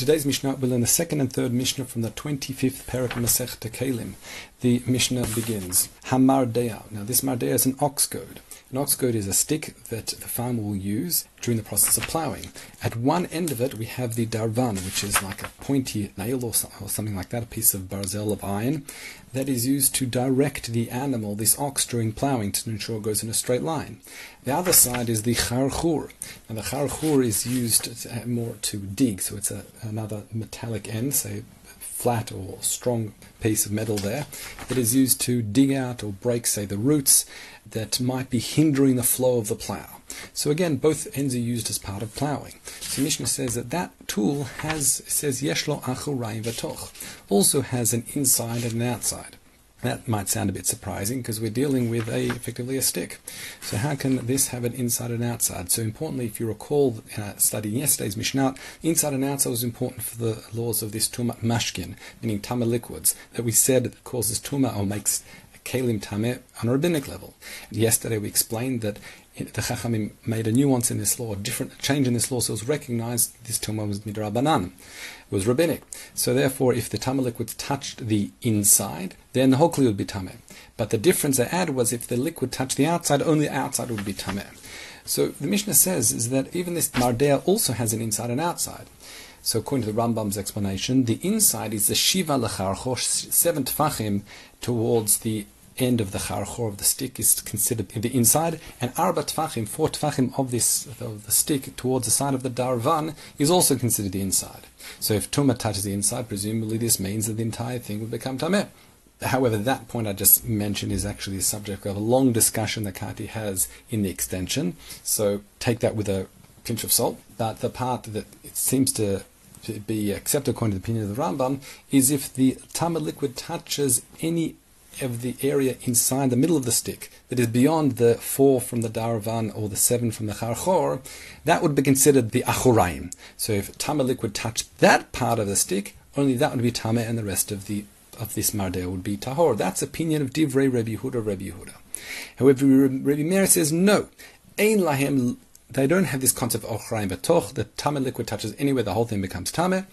Today's Mishnah will learn the second and third Mishnah from the 25th Perek Masechta Kelim. The Mishnah begins, Hamardea. Now this Mardea is an ox goad. An ox goad is a stick that the farmer will use during the process of ploughing. At one end of it we have the darvan, which is like a pointy nail or something like that, a piece of barzel of iron, that is used to direct the animal, this ox, during ploughing to ensure it goes in a straight line. The other side is the charchur. Now the charchur is used more to dig, so it's another metallic end, say flat or strong piece of metal there, that is used to dig out or break, say, the roots that might be hindering the flow of the plough. So again, both ends are used as part of ploughing. So Mishnah says that tool says Yeshlo Achurayim V'toch, also has an inside and an outside. That might sound a bit surprising because we're dealing with effectively a stick. So how can this have an inside and outside? So importantly, if you recall studying yesterday's Mishnah, inside and outside was important for the laws of this Tumah Mashkin, meaning Tameh liquids, that we said causes Tumah or makes Kelim Tameh on a rabbinic level. And yesterday we explained that the Chachamim made a nuance in this law, a different change in this law, so it was recognized this Tumah was Midrabanan. It was rabbinic. So therefore, if the Tameh liquids touched the inside, then the whole Kli would be Tameh. But the difference they added was if the liquid touched the outside, only the outside would be Tameh. So the Mishnah says is that even this Mardea also has an inside and outside. So according to the Rambam's explanation, the inside is the Shiva Lecharchor, 7 Tfachim towards the end of the charchor of the stick is considered the inside, and Arba Tfachim, 4 Tfachim of the stick towards the side of the darvan is also considered the inside. So if Tumah touches the inside, presumably this means that the entire thing would become Tameh. However, that point I just mentioned is actually the subject of a long discussion that Kati has in the extension, so take that with a pinch of salt. But the part that it seems to be accepted according to the opinion of the Rambam is if the Tameh liquid touches any of the area inside the middle of the stick that is beyond the 4 from the darvan or the 7 from the charchor, that would be considered the achurayim. So if Tameh liquid touched that part of the stick, only that would be Tameh and the rest of this Mardea would be tahor. That's opinion of Divrei Rabbi Yehuda. However, Rabbi Meir says no. Ein lahem, they don't have this concept of achurayim v'toch. The Tameh liquid touches anywhere, the whole thing becomes Tameh.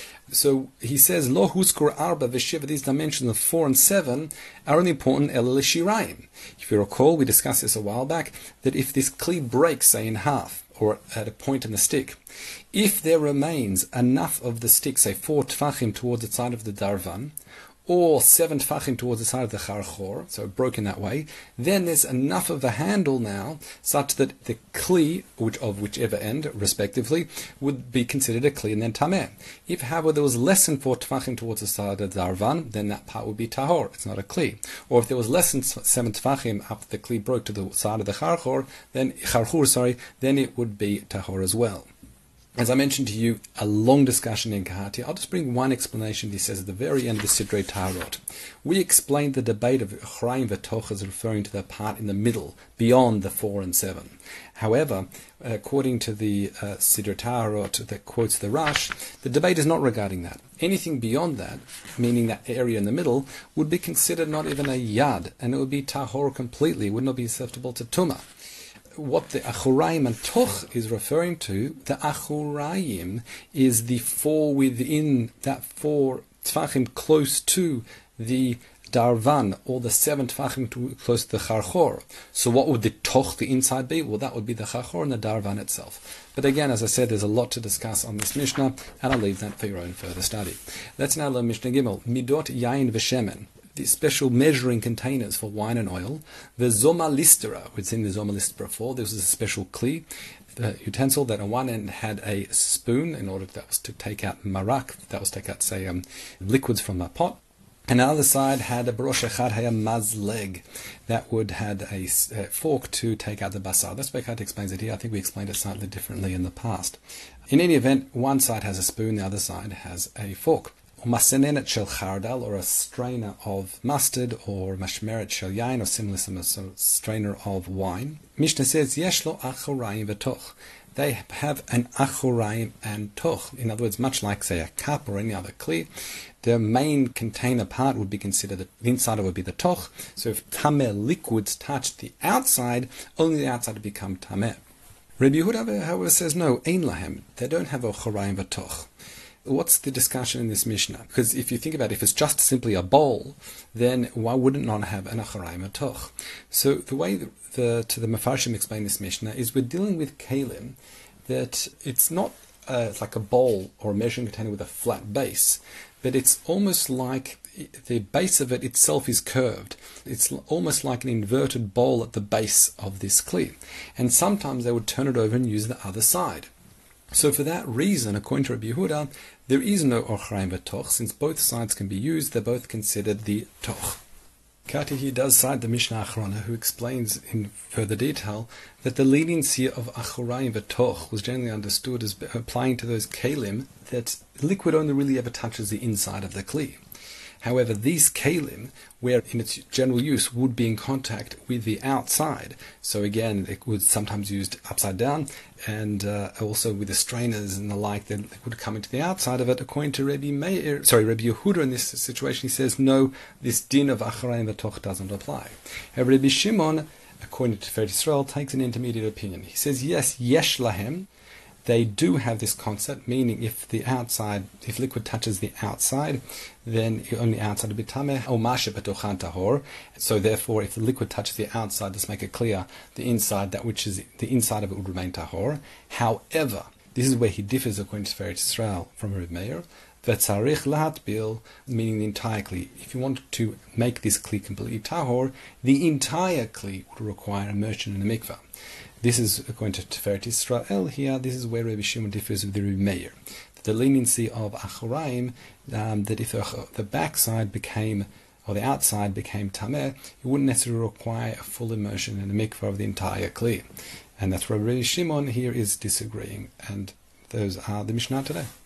So he says, Lo huskur arba v'shiva, these dimensions of 4 and 7 are only important el l'shirayim. If you recall, we discussed this a while back, that if this kli breaks, say, in half, or at a point in the stick, if there remains enough of the stick, say 4 tfachim towards the side of the darvan, or 7 tfachim towards the side of the charchor, so broken that way, then there's enough of the handle now such that the kli, of whichever end, respectively, would be considered a kli and then tameh. If, however, there was less than 4 tfachim towards the side of the darvan, then that part would be tahor, it's not a kli. Or if there was less than 7 tfachim after the kli broke to the side of the charchor, then it would be tahor as well. As I mentioned to you, a long discussion in Kahati. I'll just bring one explanation. He says at the very end of the Sidrei Tarot. We explained the debate of Achurayim V'toch as referring to the part in the middle, beyond the 4 and 7. However, according to the Sidrei Tarot that quotes the Rash, the debate is not regarding that. Anything beyond that, meaning that area in the middle, would be considered not even a yad, and it would be tahor completely, would not be susceptible to tumah. What the Achurayim and Toch is referring to, the Achurayim is the 4 within that 4 Tfachim close to the Darvan, or the 7 Tfachim close to the Charchor. So what would the Toch, the inside, be? Well, that would be the Charchor and the Darvan itself. But again, as I said, there's a lot to discuss on this Mishnah, and I'll leave that for your own further study. Let's now learn Mishnah Gimel. Midot Yain V'Shemen. The special measuring containers for wine and oil. The Zoma Listera, we'd seen the Zoma Listera before. This was a special kli, the utensil that on one end had a spoon in order that was to take out marak, that was to take out, say, liquids from a pot. And the other side had a barosh echad haya mazleg, that would had a fork to take out the basar. That's why Kat explains it here. I think we explained it slightly differently in the past. In any event, one side has a spoon, the other side has a fork. Masenenet shel chardal, or a strainer of mustard, or mashmeret shel yain, or similar, so strainer of wine. Mishnah says, Yeshlo achurayim v'toch. They have an achurayim and toch. In other words, much like, say, a cup or any other kli, the main container part would be considered, the inside would be the toch. So if tameh liquids touch the outside, only the outside would become tameh. Rabbi Yehuda, however, says no, ein lahem. They don't have a achurayim v'toch. What's the discussion in this Mishnah? Because if you think about it, if it's just simply a bowl, then why would it not have an acharayim atoch? So the way the Mefarshim explain this Mishnah is we're dealing with kalim that it's not like a bowl or a measuring container with a flat base, but it's almost like the base of it itself is curved. It's almost like an inverted bowl at the base of this kli. And sometimes they would turn it over and use the other side. So for that reason, according to Rabbi Yehuda, there is no acharayim v'toch. Since both sides can be used, they're both considered the toch. Kati here does cite the Mishnah Achrona, who explains in further detail that the leniency of acharayim v'toch was generally understood as applying to those kalim that liquid only really ever touches the inside of the kli. However, these kalim, where in its general use would be in contact with the outside, so again, it was sometimes used upside down, and also with the strainers and the like, that it would come into the outside of it. According to Rabbi Yehuda in this situation, he says, no, this din of acharayim v'toch doesn't apply. However, Rabbi Shimon, according to Tiferet Yisrael, takes an intermediate opinion. He says, yes, yesh lahem, they do have this concept, meaning if liquid touches the outside, then only outside will be tameh, or mashe betochan tahor. So therefore, if the liquid touches the outside, let's make it clear, the inside, that which is the inside of it would remain tahor. However, this is where he differs according to Tiferet Yisrael from Reb Meir, v'tzarich lahatbil, meaning the entire kli. If you want to make this kli completely tahor, the entire kli would require immersion in a mikvah. This is according to Tiferet Yisrael here. This is where Rabbi Shimon differs with the Rebbe Meir. The leniency of acharayim, that if the backside became, or the outside became tameh, it wouldn't necessarily require a full immersion in the mikvah of the entire kli. And that's where Rabbi Shimon here is disagreeing. And those are the Mishnah today.